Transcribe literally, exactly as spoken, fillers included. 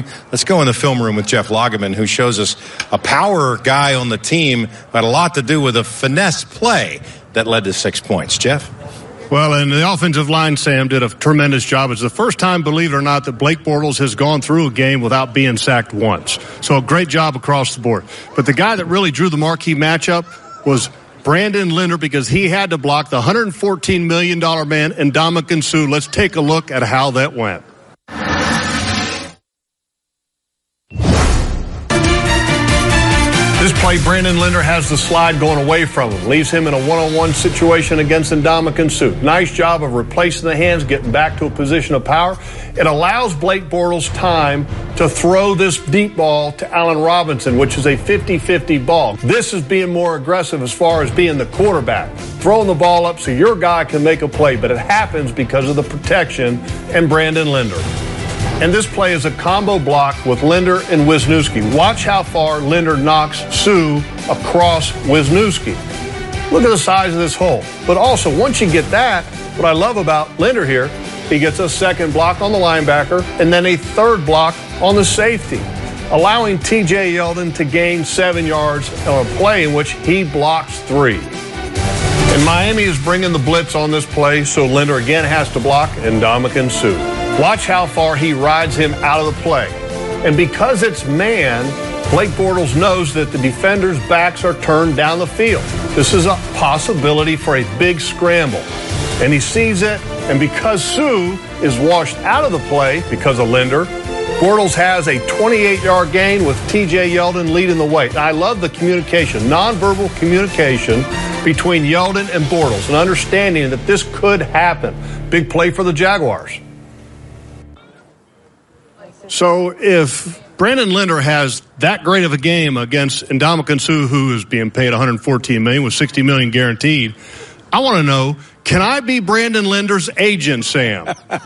game. Let's go in the film room with Jeff Lageman, who shows us a power guy on the team that had a lot to do with a finesse play that led to six points. Jeff? Well, and the offensive line, Sam, did a tremendous job. It's the first time, believe it or not, that Blake Bortles has gone through a game without being sacked once. So a great job across the board. But the guy that really drew the marquee matchup was Brandon Linder, because he had to block the one hundred fourteen million dollars man, Ndamukong Suh. Let's take a look at how that went. This play, Brandon Linder has the slide going away from him. Leaves him in a one-on-one situation against Ndamukong Suh. Nice job of replacing the hands, getting back to a position of power. It allows Blake Bortles time to throw this deep ball to Allen Robinson, which is a fifty-fifty ball. This is being more aggressive as far as being the quarterback. Throwing the ball up so your guy can make a play, but it happens because of the protection and Brandon Linder. And this play is a combo block with Linder and Wisniewski. Watch how far Linder knocks Suh across Wisniewski. Look at the size of this hole. But also, once you get that, what I love about Linder here, he gets a second block on the linebacker and then a third block on the safety, allowing T J Yeldon to gain seven yards on a play in which he blocks three. And Miami is bringing the blitz on this play, so Linder again has to block Ndamukong Suh. Watch how far he rides him out of the play. And because it's man, Blake Bortles knows that the defenders' backs are turned down the field. This is a possibility for a big scramble. And he sees it, and because Suh is washed out of the play because of Linder, Bortles has a twenty-eight yard gain with T J Yeldon leading the way. And I love the communication, nonverbal communication between Yeldon and Bortles, and understanding that this could happen. Big play for the Jaguars. So if Brandon Linder has that great of a game against Ndamukong Suh, who is being paid one hundred fourteen million dollars with sixty million dollars guaranteed, I want to know, can I be Brandon Linder's agent, Sam?